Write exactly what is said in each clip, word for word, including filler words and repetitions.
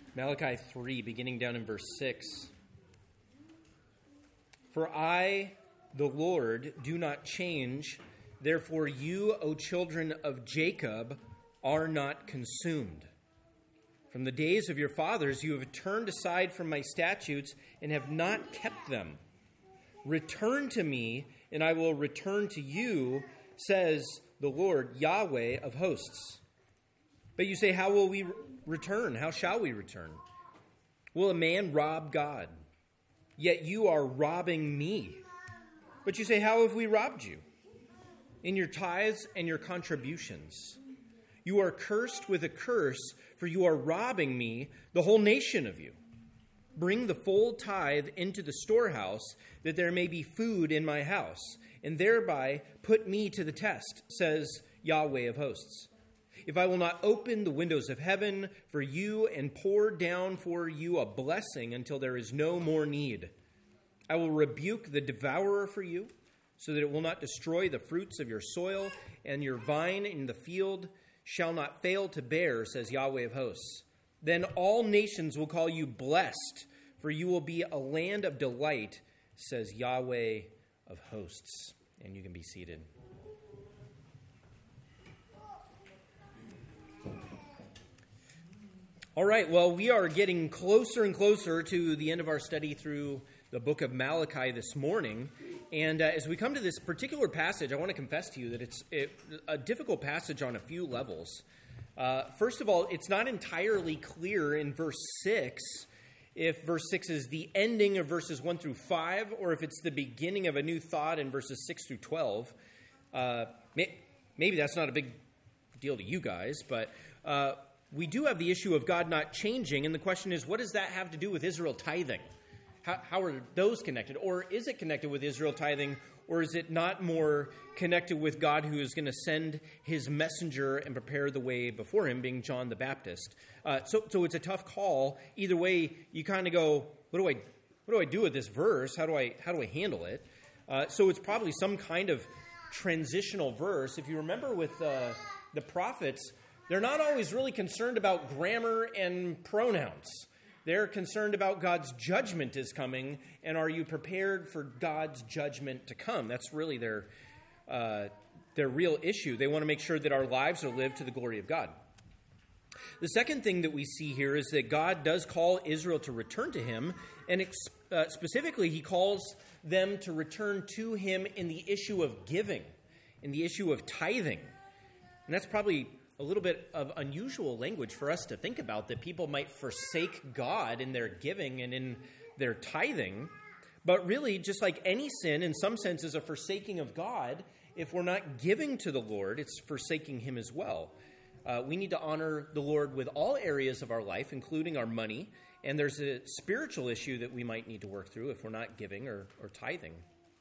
Malachi three, beginning down in verse six. For I, the Lord, do not change. Therefore you, O children of Jacob, are not consumed. From the days of your fathers you have turned aside from my statutes and have not kept them. Return to me, and I will return to you, says the Lord, Yahweh of hosts. But you say, how will we return? How shall we return? Will a man rob God? Yet you are robbing me. But you say, how have we robbed you? In your tithes and your contributions. You are cursed with a curse, for you are robbing me, the whole nation of you. Bring the full tithe into the storehouse, that there may be food in my house, and thereby put me to the test, says Yahweh of hosts. If I will not open the windows of heaven for you and pour down for you a blessing until there is no more need, I will rebuke the devourer for you, so that it will not destroy the fruits of your soil, and your vine in the field shall not fail to bear, says Yahweh of hosts. Then all nations will call you blessed, for you will be a land of delight, says Yahweh of hosts. And you can be seated. All right, well, we are getting closer and closer to the end of our study through the book of Malachi this morning. And uh, as we come to this particular passage, I want to confess to you that it's it, a difficult passage on a few levels. Uh, first of all, it's not entirely clear in verse six if verse six is the ending of verses one through five, or if it's the beginning of a new thought in verses six through twelve. Uh, may, maybe that's not a big deal to you guys, but uh, we do have the issue of God not changing, and the question is, what does that have to do with Israel tithing? How, how are those connected? Or is it connected with Israel tithing, or is it not more connected with God who is going to send his messenger and prepare the way before him, being John the Baptist? Uh, so, so it's a tough call. Either way, you kind of go, what do I, what do I do with this verse? How do I, how do I handle it? Uh, so it's probably some kind of transitional verse. If you remember with uh, the prophets, they're not always really concerned about grammar and pronouns. They're concerned about God's judgment is coming, and are you prepared for God's judgment to come? That's really their uh, their real issue. They want to make sure that our lives are lived to the glory of God. The second thing that we see here is that God does call Israel to return to him, and ex- uh, specifically he calls them to return to him in the issue of giving, in the issue of tithing. And that's probably a little bit of unusual language for us to think about, that people might forsake God in their giving and in their tithing. But really, just like any sin, in some sense, is a forsaking of God. If we're not giving to the Lord, it's forsaking him as well. Uh, we need to honor the Lord with all areas of our life, including our money. And there's a spiritual issue that we might need to work through if we're not giving or, or tithing.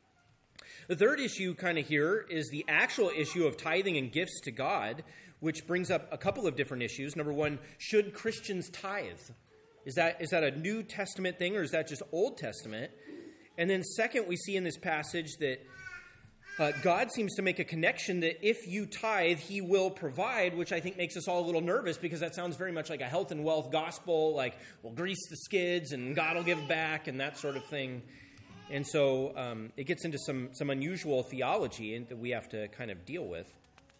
The third issue kind of here is the actual issue of tithing and gifts to God, which brings up a couple of different issues. Number one, should Christians tithe? Is that is that a New Testament thing, or is that just Old Testament? And then second, we see in this passage that uh, God seems to make a connection that if you tithe, he will provide, which I think makes us all a little nervous, because that sounds very much like a health and wealth gospel, like, well, grease the skids and God will give back and that sort of thing. And so um, it gets into some, some unusual theology that we have to kind of deal with.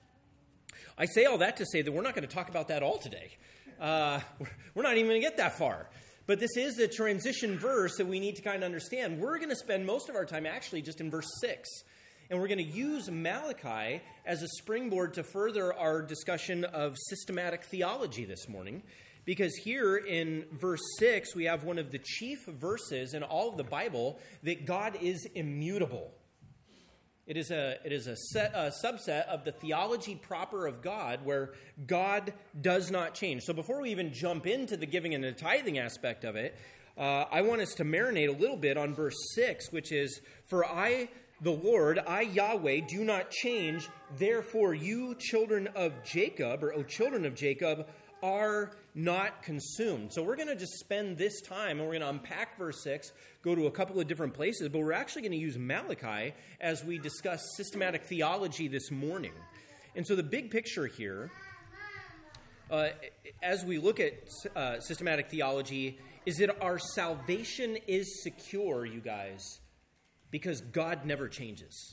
I say all that to say that we're not going to talk about that all today. Uh, we're not even going to get that far. But this is the transition verse that we need to kind of understand. We're going to spend most of our time actually just in verse six. And we're going to use Malachi as a springboard to further our discussion of systematic theology this morning. Because here in verse six, we have one of the chief verses in all of the Bible that God is immutable. It is a it is a, set, a subset of the theology proper of God, where God does not change. So before we even jump into the giving and the tithing aspect of it, uh, I want us to marinate a little bit on verse six, which is, "For I, the Lord, I, Yahweh, do not change. Therefore you, children of Jacob," or "O children of Jacob, are not consumed." So we're going to just spend this time, and we're going to unpack verse six, go to a couple of different places, but we're actually going to use Malachi as we discuss systematic theology this morning. And so the big picture here uh, as we look at uh, systematic theology, is that our salvation is secure, you guys, because God never changes.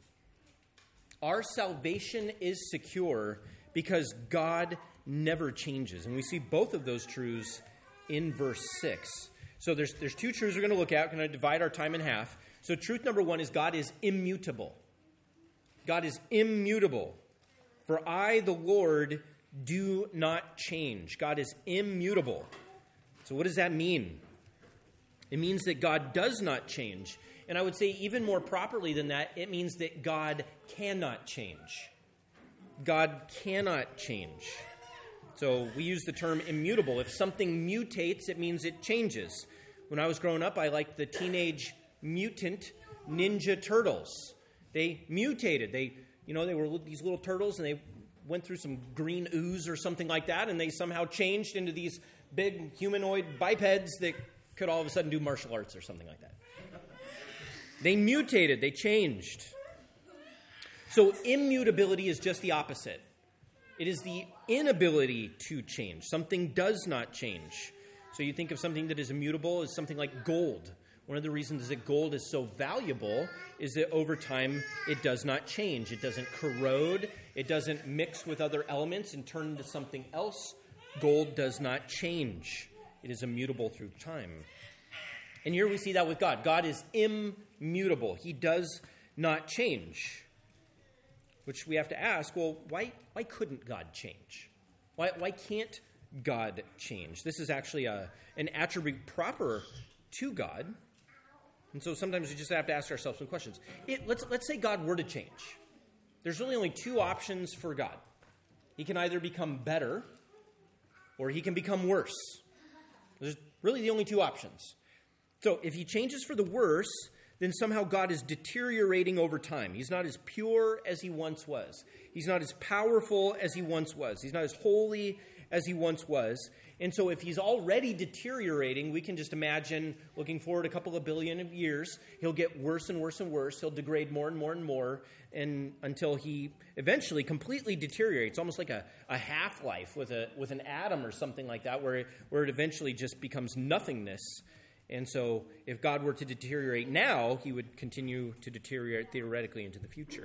Our salvation is secure because God never changes. And we see both of those truths in verse six. So there's there's two truths we're going to look at. We're going to divide our time in half. So truth number one is God is immutable. God is immutable. For I, the Lord, do not change. God is immutable. So what does that mean? It means that God does not change. And I would say even more properly than that, it means that God cannot change. God cannot change. So we use the term immutable. If something mutates, it means it changes. When I was growing up, I liked the Teenage Mutant Ninja Turtles. They mutated. They, you know, they were these little turtles, and they went through some green ooze or something like that, and they somehow changed into these big humanoid bipeds that could all of a sudden do martial arts or something like that. They mutated. They changed. So immutability is just the opposite. It is the inability to change. Something does not change. So you think of something that is immutable as something like gold. One of the reasons that gold is so valuable is that over time it does not change. It doesn't corrode. It doesn't mix with other elements and turn into something else. Gold does not change. It is immutable through time. And here we see that with God. God is immutable. He does not change. Which we have to ask, well, why why couldn't God change? Why why can't God change? This is actually a, an attribute proper to God. And so sometimes we just have to ask ourselves some questions. It, let's, let's say God were to change. There's really only two options for God. He can either become better or he can become worse. There's really the only two options. So if he changes for the worse, then somehow God is deteriorating over time. He's not as pure as he once was. He's not as powerful as he once was. He's not as holy as he once was. And so if he's already deteriorating, we can just imagine looking forward a couple of billion of years, he'll get worse and worse and worse. He'll degrade more and more and more and until he eventually completely deteriorates, almost like a, a half-life with a with an atom or something like that, where, where it eventually just becomes nothingness. And so if God were to deteriorate now, he would continue to deteriorate theoretically into the future.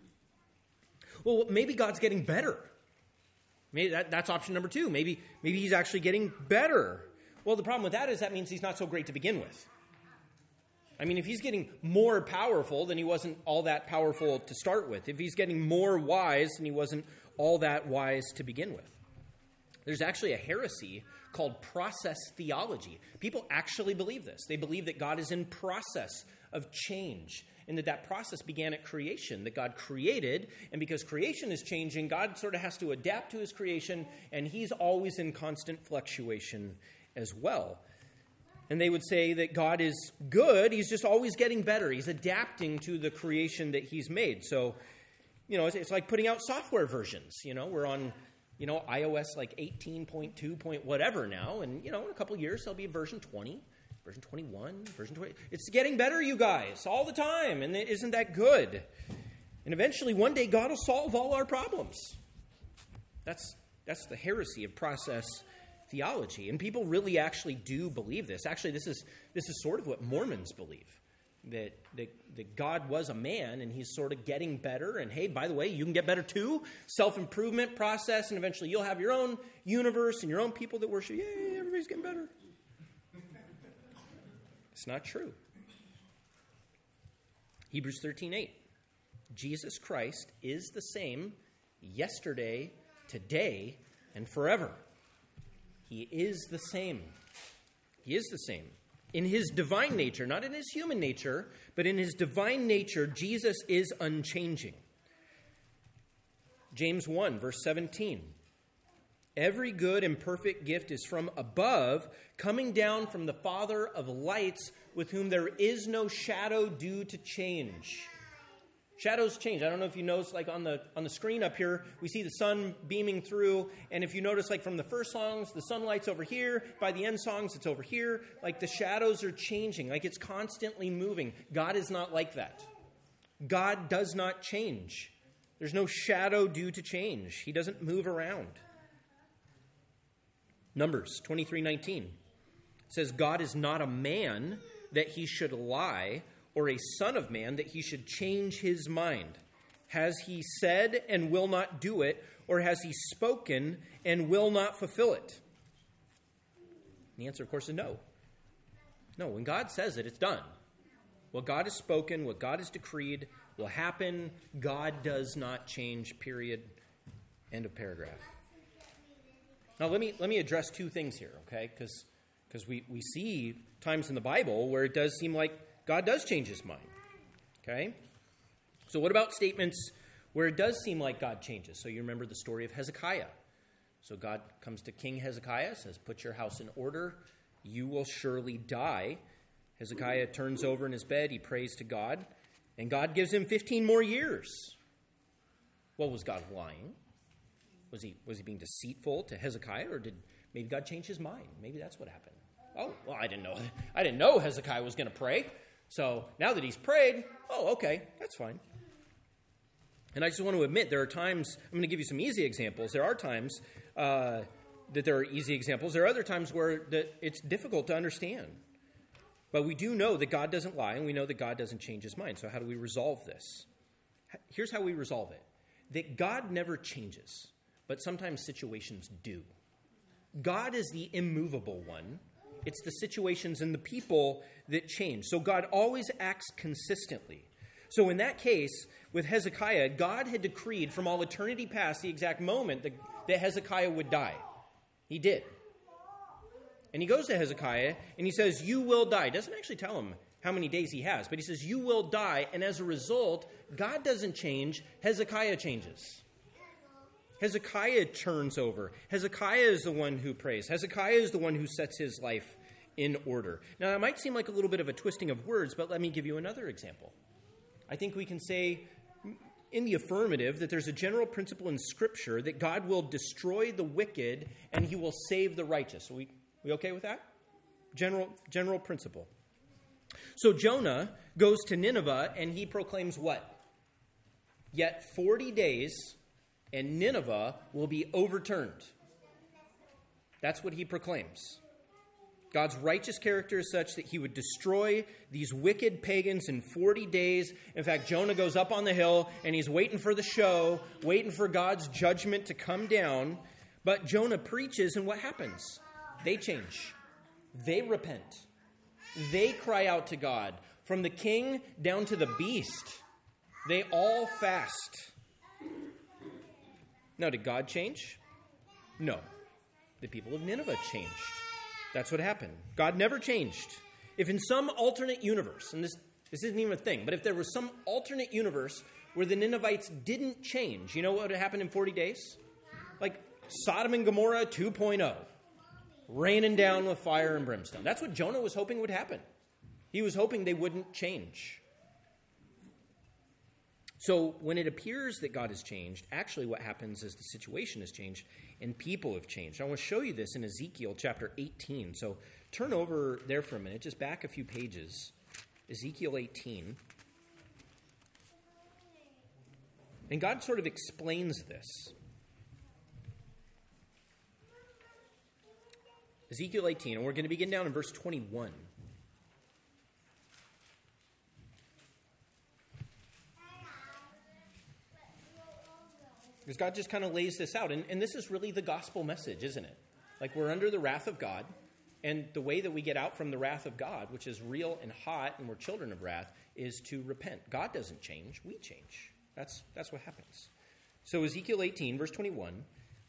Well, maybe God's getting better. Maybe that, that's option number two. Maybe, maybe he's actually getting better. Well, the problem with that is that means he's not so great to begin with. I mean, if he's getting more powerful, then he wasn't all that powerful to start with. If he's getting more wise, then he wasn't all that wise to begin with. There's actually a heresy called process theology. People actually believe this. They believe that God is in process of change and that that process began at creation, that God created, and because creation is changing, God sort of has to adapt to his creation, and he's always in constant fluctuation as well. And they would say that God is good. He's just always getting better. He's adapting to the creation that he's made. So, you know, it's, it's like putting out software versions. You know, we're on... You know, iOS like eighteen point two point whatever now. And, you know, in a couple of years, there'll be version twenty, version twenty-one, version twenty. It's getting better, you guys, all the time. And isn't that good? And eventually, one day, God will solve all our problems. That's that's the heresy of process theology. And people really actually do believe this. Actually, this is this is sort of what Mormons believe. That, that that God was a man and he's sort of getting better. And hey, by the way, you can get better too. Self-improvement process, and eventually you'll have your own universe and your own people that worship. Yay, everybody's getting better. It's not true. Hebrews thirteen eight. Jesus Christ is the same yesterday, today, and forever. He is the same. He is the same. In his divine nature, not in his human nature, but in his divine nature, Jesus is unchanging. James one, verse seventeen. Every good and perfect gift is from above, coming down from the Father of lights, with whom there is no shadow due to change. Shadows change. I don't know if you notice, like on the on the screen up here, we see the sun beaming through. And if you notice, like from the first songs, the sunlight's over here. By the end songs, it's over here. Like the shadows are changing. Like it's constantly moving. God is not like that. God does not change. There's no shadow due to change. He doesn't move around. Numbers twenty-three nineteen says, God is not a man that he should lie, or a son of man that he should change his mind. Has he said and will not do it, or has he spoken and will not fulfill it? The answer, of course, is no. No, when God says it, it's done. What God has spoken, what God has decreed will happen. God does not change, period. End of paragraph. Now, let me let me address two things here, okay? Because because we, we see times in the Bible where it does seem like God does change his mind, okay? So what about statements where it does seem like God changes? So you remember the story of Hezekiah. So God comes to King Hezekiah, says, put your house in order. You will surely die. Hezekiah turns over in his bed. He prays to God. And God gives him fifteen more years. Well, was God lying? Was he, was he being deceitful to Hezekiah? Or did maybe God change his mind? Maybe that's what happened. Oh, well, I didn't know. I didn't know Hezekiah was going to pray. So now that he's prayed, oh, okay, that's fine. And I just want to admit, there are times, I'm going to give you some easy examples. There are times uh, that there are easy examples. There are other times where that it's difficult to understand. But we do know that God doesn't lie, and we know that God doesn't change his mind. So how do we resolve this? Here's how we resolve it. That God never changes, but sometimes situations do. God is the immovable one. It's the situations and the people that change. So God always acts consistently. So in that case, with Hezekiah, God had decreed from all eternity past the exact moment that, that Hezekiah would die. He did. And he goes to Hezekiah and he says, you will die. Doesn't actually tell him how many days he has, but he says, you will die. And as a result, God doesn't change, Hezekiah changes. Hezekiah turns over. Hezekiah is the one who prays. Hezekiah is the one who sets his life in order. Now, that might seem like a little bit of a twisting of words, but let me give you another example. I think we can say in the affirmative that there's a general principle in Scripture that God will destroy the wicked and he will save the righteous. Are we, we okay with that? General, general principle. So Jonah goes to Nineveh and he proclaims what? Yet forty days and Nineveh will be overturned. That's what he proclaims. God's righteous character is such that he would destroy these wicked pagans in forty days. In fact, Jonah goes up on the hill and he's waiting for the show, waiting for God's judgment to come down. But Jonah preaches, and what happens? They change. They repent. They cry out to God. From the king down to the beast, they all fast. Now, did God change? No. The people of Nineveh changed. That's what happened. God never changed. If in some alternate universe, and this, this isn't even a thing, but if there was some alternate universe where the Ninevites didn't change, you know what would happen in forty days? Like Sodom and Gomorrah two point oh. Raining down with fire and brimstone. That's what Jonah was hoping would happen. He was hoping they wouldn't change. So when it appears that God has changed, actually what happens is the situation has changed and people have changed. I want to show you this in Ezekiel chapter eighteen. So turn over there for a minute, just back a few pages. Ezekiel eighteen. And God sort of explains this. Ezekiel eighteen, and we're going to begin down in verse twenty-one. Because God just kind of lays this out. And, and this is really the gospel message, isn't it? Like, we're under the wrath of God. And the way that we get out from the wrath of God, which is real and hot, and we're children of wrath, is to repent. God doesn't change. We change. That's, that's what happens. So Ezekiel eighteen, verse twenty-one.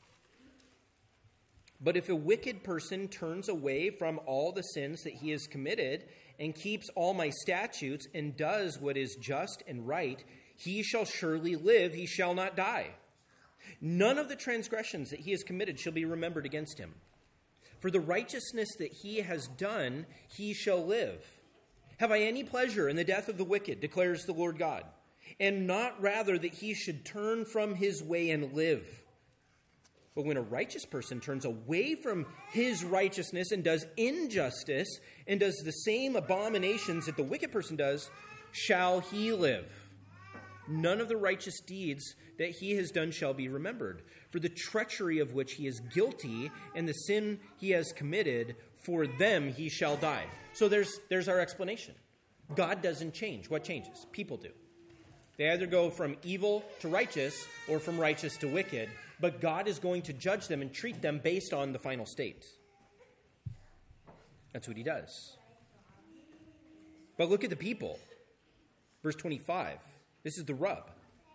But if a wicked person turns away from all the sins that he has committed and keeps all my statutes and does what is just and right, he shall surely live, he shall not die. None of the transgressions that he has committed shall be remembered against him. For the righteousness that he has done, he shall live. Have I any pleasure in the death of the wicked, declares the Lord God, and not rather that he should turn from his way and live? But when a righteous person turns away from his righteousness and does injustice and does the same abominations that the wicked person does, shall he live? none of the righteous deeds that he has done shall be remembered. For the treachery of which he is guilty and the sin he has committed, for them he shall die. So there's there's our explanation. God doesn't change. What changes? People do. They either go from evil to righteous or from righteous to wicked, but God is going to judge them and treat them based on the final state. That's what he does. But look at the people. Verse twenty-five. This is the rub.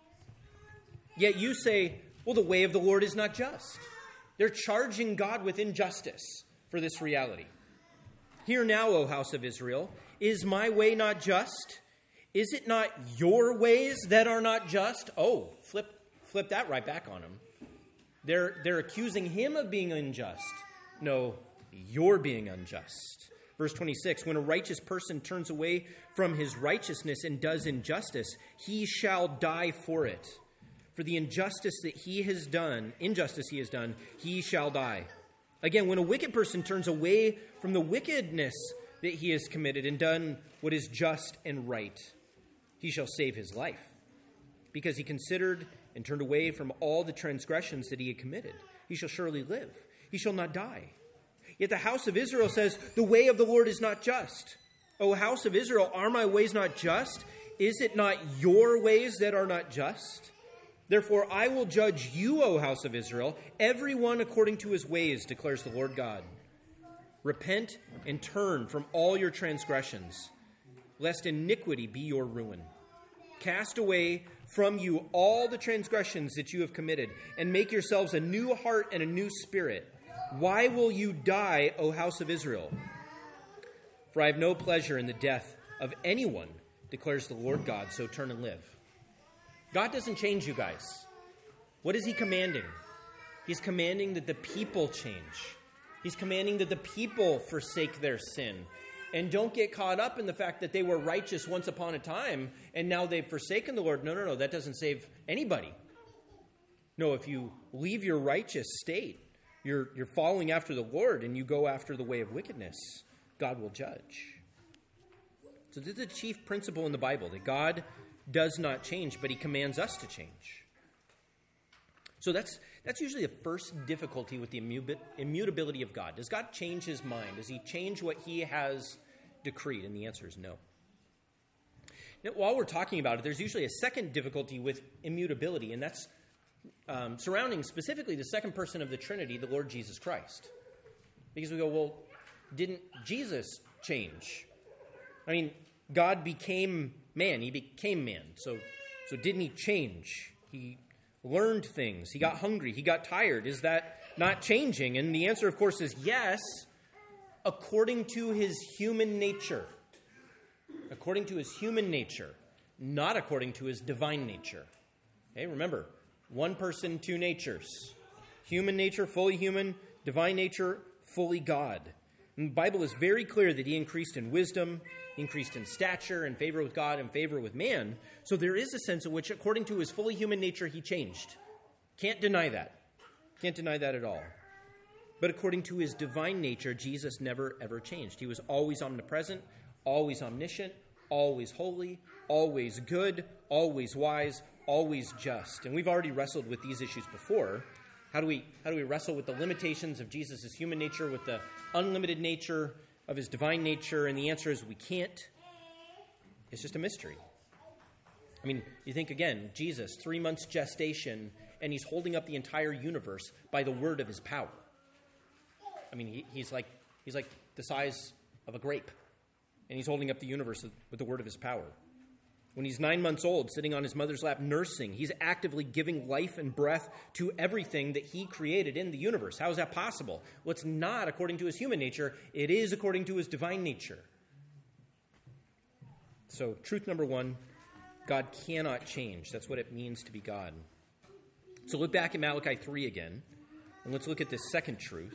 Yet you say, well, the way of the Lord is not just. They're charging God with injustice for this reality. Hear now, O house of Israel, is my way not just? Is it not your ways that are not just? Oh, flip flip that right back on him. They're, they're accusing him of being unjust. No, you're being unjust. Verse twenty-six, when a righteous person turns away from his righteousness and does injustice, he shall die for it. For the injustice that he has done, injustice he has done, he shall die. Again, when a wicked person turns away from the wickedness that he has committed and done what is just and right, he shall save his life, because he considered and turned away from all the transgressions that he had committed. He shall surely live. He shall not die. Yet the house of Israel says, the way of the Lord is not just. O house of Israel, are my ways not just? Is it not your ways that are not just? Therefore I will judge you, O house of Israel, everyone according to his ways, declares the Lord God. Repent and turn from all your transgressions, lest iniquity be your ruin. Cast away from you all the transgressions that you have committed, and make yourselves a new heart and a new spirit. Why will you die, O house of Israel? For I have no pleasure in the death of anyone, declares the Lord God, so turn and live. God doesn't change, you guys. What is he commanding? He's commanding that the people change. He's commanding that the people forsake their sin. And don't get caught up in the fact that they were righteous once upon a time and now they've forsaken the Lord. No, no, no, that doesn't save anybody. No, if you leave your righteous state, you're, you're following after the Lord and you go after the way of wickedness, God will judge. So this is the chief principle in the Bible, that God does not change, but he commands us to change. So that's that's usually the first difficulty with the immutability of God. Does God change his mind? Does he change what he has decreed? And the answer is no. Now, while we're talking about it, there's usually a second difficulty with immutability, and that's um, surrounding specifically the second person of the Trinity, the Lord Jesus Christ. Because we go, well, didn't Jesus change? I mean, God became man. He became man. So, so didn't he change? He learned things. He got hungry. He got tired. Is that not changing? And the answer, of course, is yes, according to his human nature. According to his human nature, not according to his divine nature. Okay, remember, one person, two natures. Human nature, fully human. Divine nature, fully God. And the Bible is very clear that he increased in wisdom, increased in stature, in favor with God, and favor with man. So there is a sense in which, according to his fully human nature, he changed. Can't deny that. Can't deny that at all. But according to his divine nature, Jesus never, ever changed. He was always omnipresent, always omniscient, always holy, always good, always wise, always just. And we've already wrestled with these issues before. How do we, how do we wrestle with the limitations of Jesus' human nature, with the unlimited nature of his divine nature? And the answer is we can't. It's just a mystery. I mean, you think again, Jesus, three months gestation, and he's holding up the entire universe by the word of his power. I mean, he, he's like he's like the size of a grape, and he's holding up the universe with the word of his power. When he's nine months old, sitting on his mother's lap, nursing, he's actively giving life and breath to everything that he created in the universe. How is that possible? Well, it's not according to his human nature. It is according to his divine nature. So, truth number one, God cannot change. That's what it means to be God. So look back at Malachi three again, and let's look at this second truth.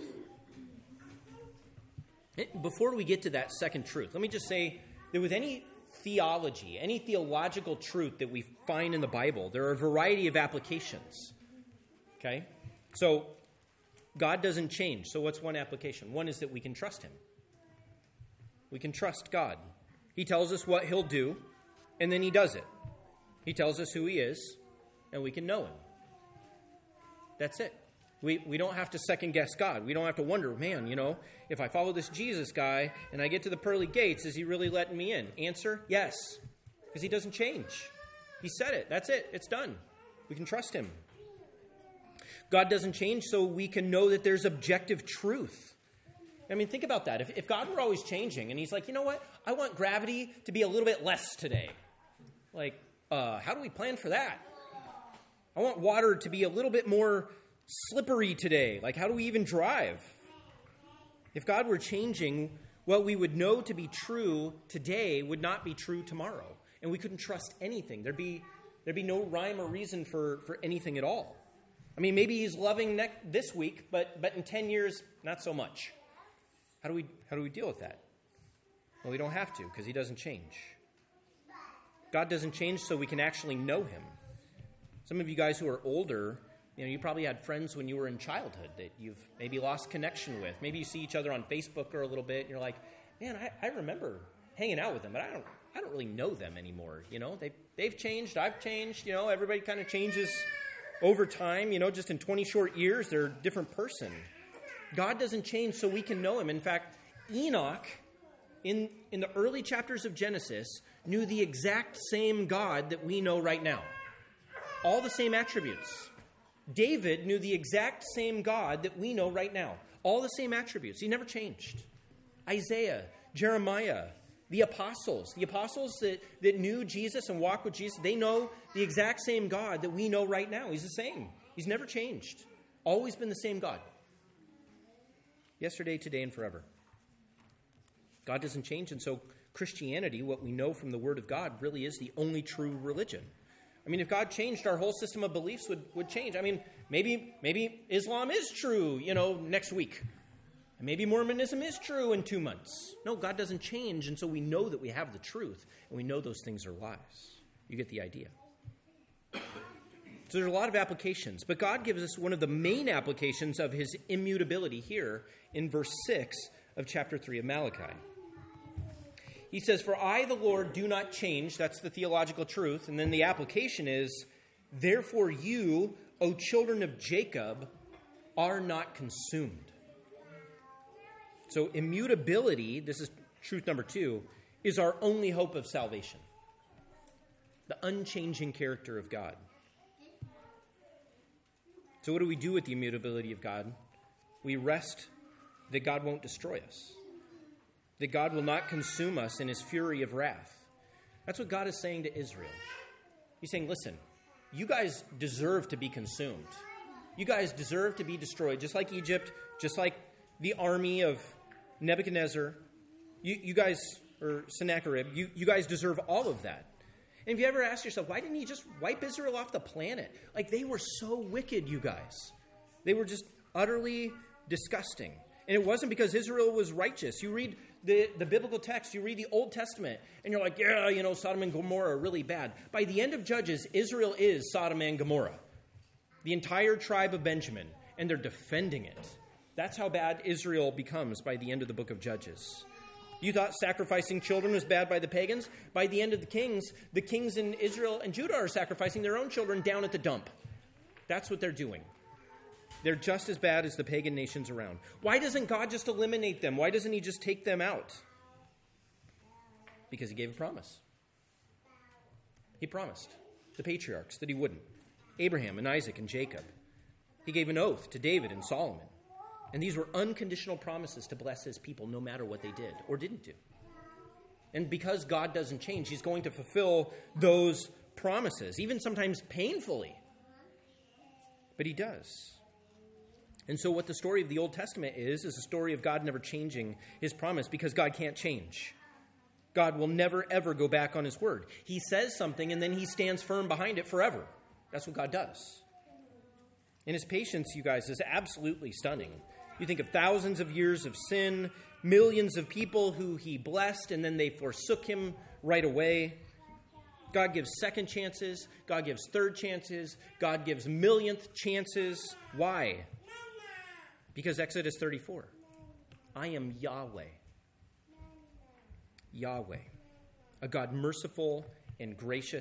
Before we get to that second truth, let me just say that with any theology, any theological truth that we find in the Bible, there are a variety of applications. Okay? So, God doesn't change. So what's one application? One is that we can trust him. We can trust God. He tells us what he'll do, and then he does it. He tells us who he is, and we can know him. That's it. We we don't have to second guess God. We don't have to wonder, man, you know, if I follow this Jesus guy and I get to the pearly gates, is he really letting me in? Answer, yes, because he doesn't change. He said it. That's it. It's done. We can trust him. God doesn't change, so we can know that there's objective truth. I mean, think about that. If, if God were always changing and he's like, you know what? I want gravity to be a little bit less today. Like, uh, how do we plan for that? I want water to be a little bit more slippery today. Like, how do we even drive? If God were changing, what we would know to be true today would not be true tomorrow. And we couldn't trust anything. There'd be there'd be no rhyme or reason for, for anything at all. I mean, maybe he's loving ne- this week, but but in ten years, not so much. How do we how do we deal with that? Well, we don't have to, because he doesn't change. God doesn't change so we can actually know him. Some of you guys who are older, you know, you probably had friends when you were in childhood that you've maybe lost connection with. Maybe you see each other on Facebook or a little bit, and you're like, man, I, I remember hanging out with them, but I don't I don't really know them anymore. You know, they they've changed, I've changed. You know, everybody kind of changes over time. You know, just in twenty short years, they're a different person. God doesn't change so we can know him. In fact, Enoch, in in the early chapters of Genesis, knew the exact same God that we know right now. All the same attributes. David knew the exact same God that we know right now. All the same attributes. He never changed. Isaiah, Jeremiah, the apostles. The apostles that, that knew Jesus and walked with Jesus, they know the exact same God that we know right now. He's the same. He's never changed. Always been the same God. Yesterday, today, and forever. God doesn't change, and so Christianity, what we know from the Word of God, really is the only true religion. I mean, if God changed, our whole system of beliefs would, would change. I mean, maybe maybe Islam is true, you know, next week. And maybe Mormonism is true in two months. No, God doesn't change, and so we know that we have the truth, and we know those things are lies. You get the idea. So there's a lot of applications, but God gives us one of the main applications of his immutability here in verse six of chapter three of Malachi. He says, "For I, the Lord, do not change." That's the theological truth. And then the application is, "Therefore you, O children of Jacob, are not consumed." So immutability, this is truth number two, is our only hope of salvation. The unchanging character of God. So what do we do with the immutability of God? We rest that God won't destroy us. That God will not consume us in his fury of wrath. That's what God is saying to Israel. He's saying, listen, you guys deserve to be consumed. You guys deserve to be destroyed, just like Egypt, just like the army of Nebuchadnezzar. You, you guys, or Sennacherib, you, you guys deserve all of that. And if you ever ask yourself, why didn't he just wipe Israel off the planet? Like, they were so wicked, you guys. They were just utterly disgusting. And it wasn't because Israel was righteous. You read the, the biblical text, you read the Old Testament, and you're like, yeah, you know, Sodom and Gomorrah are really bad. By the end of Judges, Israel is Sodom and Gomorrah. The entire tribe of Benjamin, and they're defending it. That's how bad Israel becomes by the end of the book of Judges. You thought sacrificing children was bad by the pagans? By the end of the Kings, the kings in Israel and Judah are sacrificing their own children down at the dump. That's what they're doing. They're just as bad as the pagan nations around. Why doesn't God just eliminate them? Why doesn't he just take them out? Because he gave a promise. He promised the patriarchs that he wouldn't. Abraham and Isaac and Jacob. He gave an oath to David and Solomon. And these were unconditional promises to bless his people no matter what they did or didn't do. And because God doesn't change, he's going to fulfill those promises, even sometimes painfully. But he does. And so what the story of the Old Testament is, is a story of God never changing his promise because God can't change. God will never, ever go back on his word. He says something and then he stands firm behind it forever. That's what God does. And his patience, you guys, is absolutely stunning. You think of thousands of years of sin, millions of people who he blessed, and then they forsook him right away. God gives second chances. God gives third chances. God gives millionth chances. Why? Because Exodus thirty-four, I am Yahweh. Yahweh, a God merciful and gracious,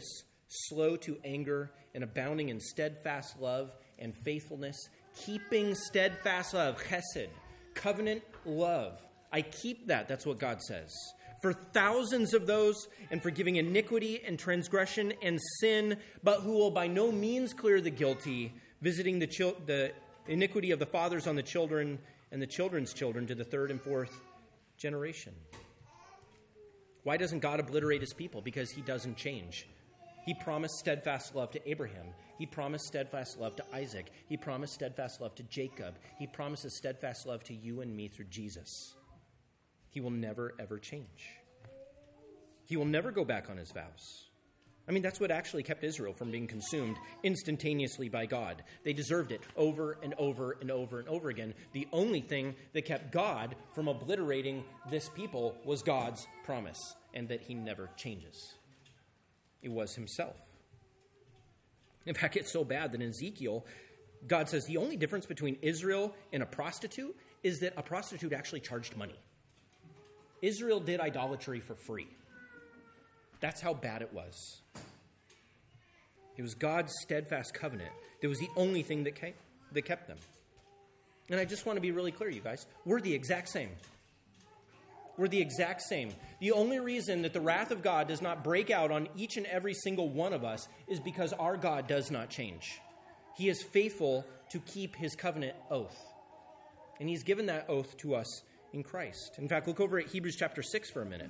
slow to anger, and abounding in steadfast love and faithfulness, keeping steadfast love, chesed, covenant love. I keep that, that's what God says. For thousands of those, and forgiving iniquity and transgression and sin, but who will by no means clear the guilty, visiting the, chil- the iniquity of the fathers on the children and the children's children to the third and fourth generation. Why doesn't God obliterate his people? Because he doesn't change. He promised steadfast love to Abraham. He promised steadfast love to Isaac. He promised steadfast love to Jacob. He promises steadfast love to you and me through Jesus. He will never, ever change. He will never go back on his vows. I mean, that's what actually kept Israel from being consumed instantaneously by God. They deserved it over and over and over and over again. The only thing that kept God from obliterating this people was God's promise, and that he never changes. It was himself. In fact, it's so bad that in Ezekiel, God says the only difference between Israel and a prostitute is that a prostitute actually charged money. Israel did idolatry for free. That's how bad it was. It was God's steadfast covenant that was the only thing that kept, that kept them. And I just want to be really clear, you guys. We're the exact same. We're the exact same. The only reason that the wrath of God does not break out on each and every single one of us is because our God does not change. He is faithful to keep his covenant oath. And he's given that oath to us in Christ. In fact, look over at Hebrews chapter six for a minute.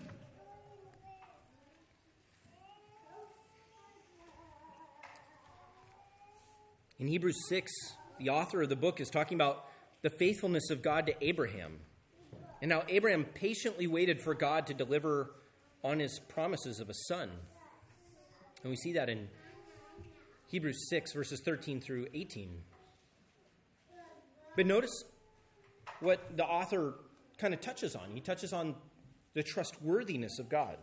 In Hebrews six, the author of the book is talking about the faithfulness of God to Abraham, and how Abraham patiently waited for God to deliver on his promises of a son. And we see that in Hebrews six, verses thirteen through eighteen. But notice what the author kind of touches on. He touches on the trustworthiness of God.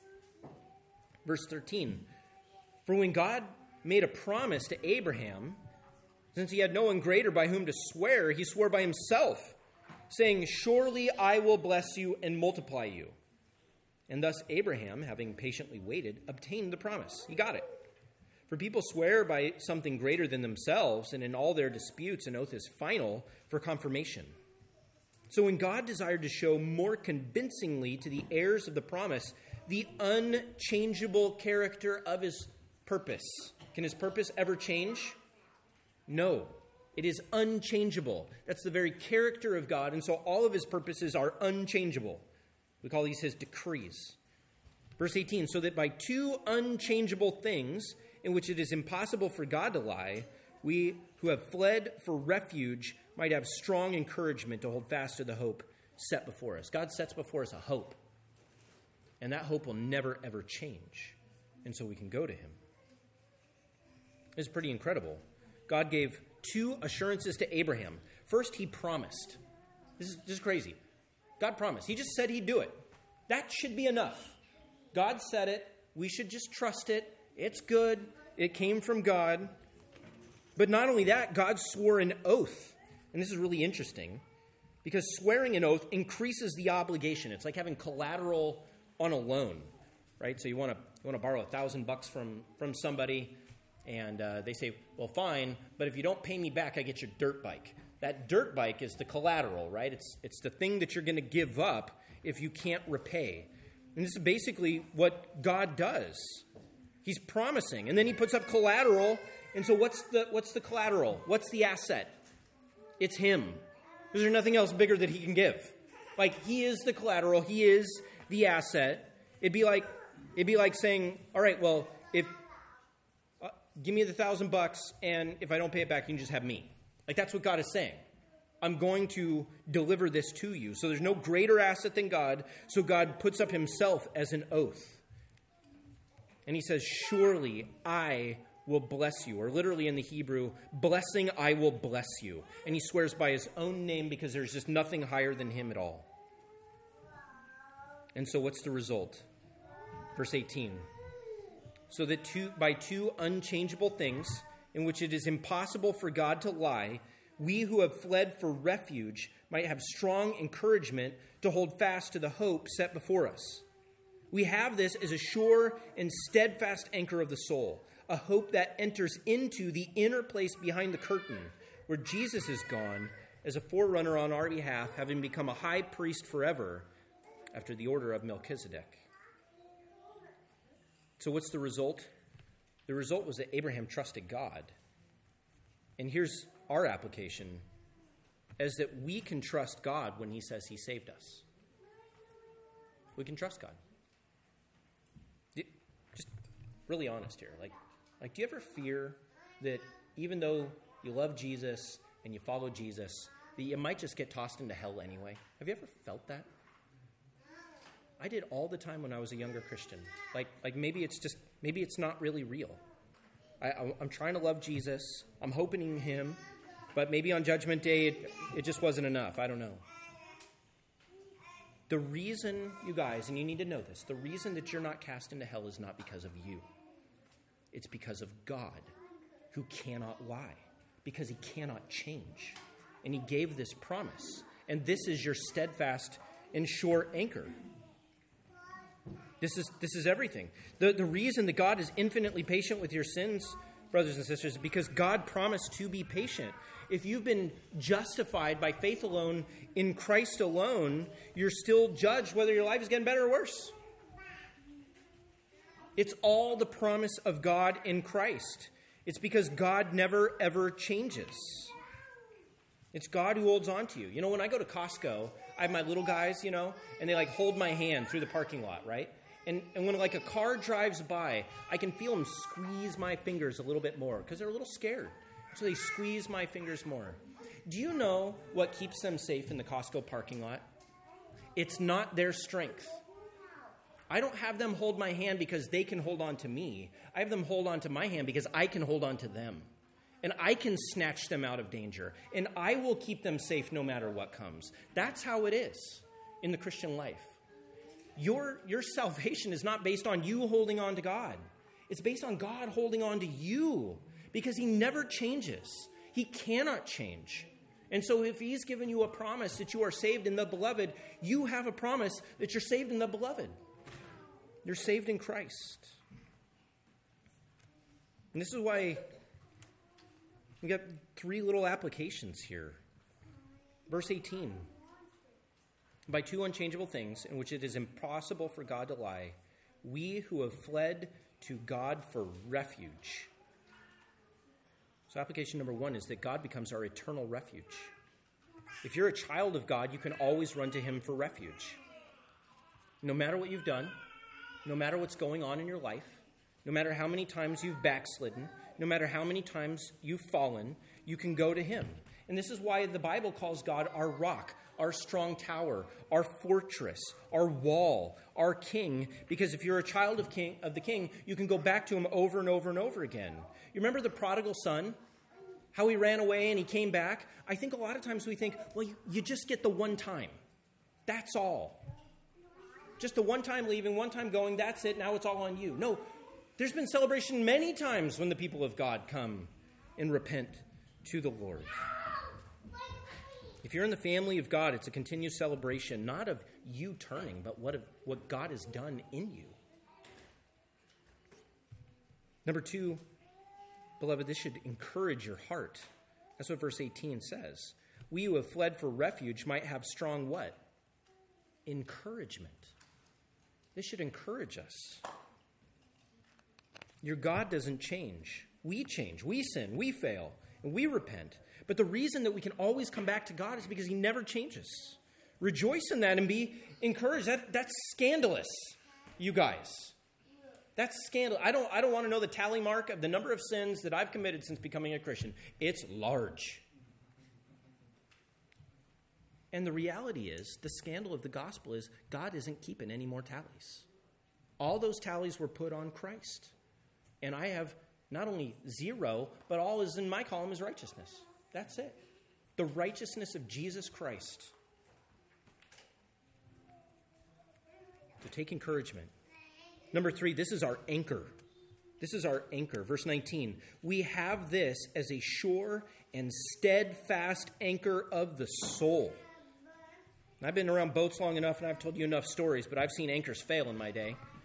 Verse thirteen, for when God made a promise to Abraham, since he had no one greater by whom to swear, he swore by himself, saying, surely I will bless you and multiply you. And thus Abraham, having patiently waited, obtained the promise. He got it. For people swear by something greater than themselves, and in all their disputes an oath is final for confirmation. So when God desired to show more convincingly to the heirs of the promise the unchangeable character of his purpose. Can his purpose ever change? No. It is unchangeable. That's the very character of God, and so all of his purposes are unchangeable. We call these his decrees. Verse eighteen, so that by two unchangeable things, in which it is impossible for God to lie, we who have fled for refuge might have strong encouragement to hold fast to the hope set before us. God sets before us a hope, and that hope will never, ever change, and so we can go to him. It's pretty incredible. God gave two assurances to Abraham. First, he promised. This is just crazy. God promised. He just said he'd do it. That should be enough. God said it. We should just trust it. It's good. It came from God. But not only that, God swore an oath. And this is really interesting because swearing an oath increases the obligation. It's like having collateral on a loan, right? So you want to you want to borrow a thousand bucks from from somebody, and uh, they say, well, fine, but if you don't pay me back, I get your dirt bike. That dirt bike is the collateral, right? It's it's the thing that you're going to give up if you can't repay. And this is basically what God does. He's promising, and then he puts up collateral. And so what's the what's the collateral? What's the asset? It's him. Because there's nothing else bigger that he can give. Like, he is the collateral. He is the asset. It'd be like it'd be like saying, all right, well, if uh, give me the thousand bucks, and if I don't pay it back, you can just have me. Like, that's what God is saying. I'm going to deliver this to you. So there's no greater asset than God. So God puts up himself as an oath. And he says, surely I will bless you. Or literally in the Hebrew, blessing, I will bless you. And he swears by his own name because there's just nothing higher than him at all. And so what's the result? Verse eighteen. So that two, by two unchangeable things, in which it is impossible for God to lie, we who have fled for refuge might have strong encouragement to hold fast to the hope set before us. We have this as a sure and steadfast anchor of the soul, a hope that enters into the inner place behind the curtain, where Jesus is gone as a forerunner on our behalf, having become a high priest forever after the order of Melchizedek. So what's the result? The result was that Abraham trusted God. And here's our application, as that we can trust God when he says he saved us. We can trust God. Just really honest here. Like, like, do you ever fear that even though you love Jesus and you follow Jesus, that you might just get tossed into hell anyway? Have you ever felt that? I did all the time when I was a younger Christian. Like, like maybe it's just, maybe it's not really real. I, I'm trying to love Jesus. I'm hoping in him. But maybe on Judgment Day, it, it just wasn't enough. I don't know. The reason, you guys, and you need to know this, the reason that you're not cast into hell is not because of you. It's because of God, who cannot lie, because he cannot change. And he gave this promise. And this is your steadfast and sure anchor. This is this is everything. The, the reason that God is infinitely patient with your sins, brothers and sisters, is because God promised to be patient. If you've been justified by faith alone in Christ alone, you're still judged whether your life is getting better or worse. It's all the promise of God in Christ. It's because God never, ever changes. It's God who holds on to you. You know, when I go to Costco, I have my little guys, you know, and they like hold my hand through the parking lot, right? And and when like a car drives by, I can feel them squeeze my fingers a little bit more because they're a little scared. So they squeeze my fingers more. Do you know what keeps them safe in the Costco parking lot? It's not their strength. I don't have them hold my hand because they can hold on to me. I have them hold on to my hand because I can hold on to them. And I can snatch them out of danger. And I will keep them safe no matter what comes. That's how it is in the Christian life. Your, your salvation is not based on you holding on to God. It's based on God holding on to you because he never changes. He cannot change. And so if he's given you a promise that you are saved in the beloved, you have a promise that you're saved in the beloved. You're saved in Christ. And this is why we got three little applications here. Verse eighteen. By two unchangeable things in which it is impossible for God to lie, we who have fled to God for refuge. So application number one is that God becomes our eternal refuge. If you're a child of God, you can always run to him for refuge. No matter what you've done, no matter what's going on in your life, no matter how many times you've backslidden, no matter how many times you've fallen, you can go to him. And this is why the Bible calls God our rock, our strong tower, our fortress, our wall, our king. Because if you're a child of king of the king, you can go back to him over and over and over again. You remember the prodigal son? How he ran away and he came back? I think a lot of times we think, well, you, you just get the one time. That's all. Just the one time leaving, one time going, that's it, now it's all on you. No, there's been celebration many times when the people of God come and repent to the Lord. If you're in the family of God, it's a continuous celebration, not of you turning, but what, what God has done in you. Number two, beloved, this should encourage your heart. That's what verse eighteen says. We who have fled for refuge might have strong what? Encouragement. This should encourage us. Your God doesn't change. We change. We sin. We fail. And we repent. But the reason that we can always come back to God is because he never changes. Rejoice in that and be encouraged. That, that's scandalous, you guys. That's scandalous. I don't, I don't want to know the tally mark of the number of sins that I've committed since becoming a Christian. It's large. And the reality is, the scandal of the gospel is God isn't keeping any more tallies. All those tallies were put on Christ. And I have not only zero, but all is in my column is righteousness. That's it. The righteousness of Jesus Christ. So take encouragement. Number three, this is our anchor. This is our anchor. Verse nineteen. We have this as a sure and steadfast anchor of the soul. And I've been around boats long enough and I've told you enough stories, but I've seen anchors fail in my day.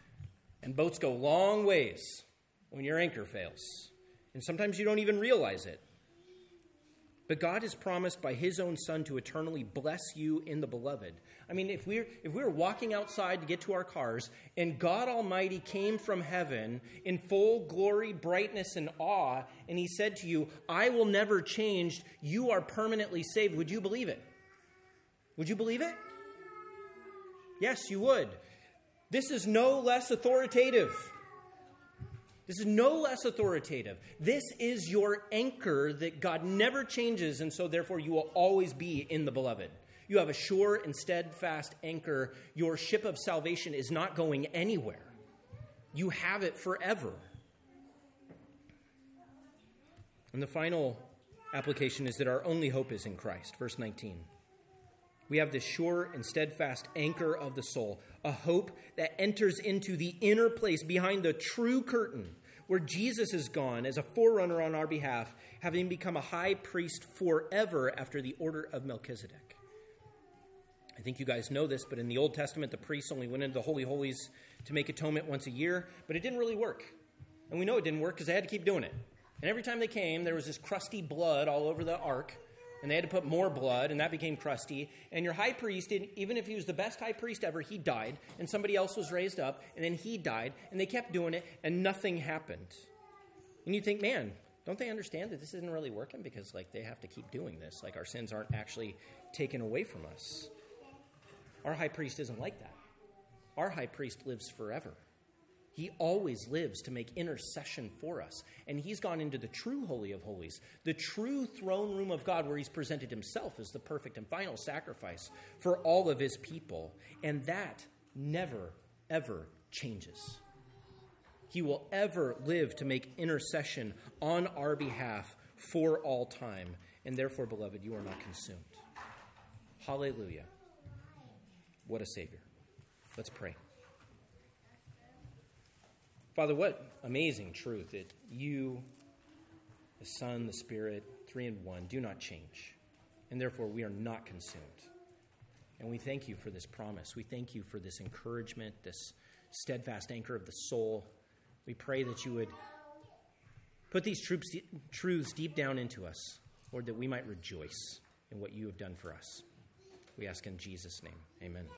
And boats go long ways when your anchor fails. And sometimes you don't even realize it. But God has promised by his own Son to eternally bless you in the beloved. I mean, if we're, if we were walking outside to get to our cars, and God Almighty came from heaven in full glory, brightness, and awe, and he said to you, I will never change, you are permanently saved, would you believe it? Would you believe it? Yes, you would. This is no less authoritative. This is no less authoritative. This is your anchor that God never changes, and so therefore you will always be in the beloved. You have a sure and steadfast anchor. Your ship of salvation is not going anywhere. You have it forever. And the final application is that our only hope is in Christ. Verse nineteen. We have the sure and steadfast anchor of the soul, a hope that enters into the inner place behind the true curtain, where Jesus is gone as a forerunner on our behalf, having become a high priest forever after the order of Melchizedek. I think you guys know this, but in the Old Testament, the priests only went into the Holy Holies to make atonement once a year, but it didn't really work. And we know it didn't work because they had to keep doing it. And every time they came, there was this crusty blood all over the ark, and they had to put more blood, and that became crusty. And your high priest, even if he was the best high priest ever, he died, and somebody else was raised up, and then he died, and they kept doing it, and nothing happened. And you think, man, don't they understand that this isn't really working? Because, like, they have to keep doing this. Like, our sins aren't actually taken away from us. Our high priest isn't like that. Our high priest lives forever. He always lives to make intercession for us. And he's gone into the true Holy of Holies, the true throne room of God, where he's presented himself as the perfect and final sacrifice for all of his people. And that never, ever changes. He will ever live to make intercession on our behalf for all time. And therefore, beloved, you are not consumed. Hallelujah. What a Savior. Let's pray. Father, what amazing truth that you, the Son, the Spirit, three in one, do not change. And therefore, we are not consumed. And we thank you for this promise. We thank you for this encouragement, this steadfast anchor of the soul. We pray that you would put these truths, truths deep down into us, Lord, that we might rejoice in what you have done for us. We ask in Jesus' name. Amen.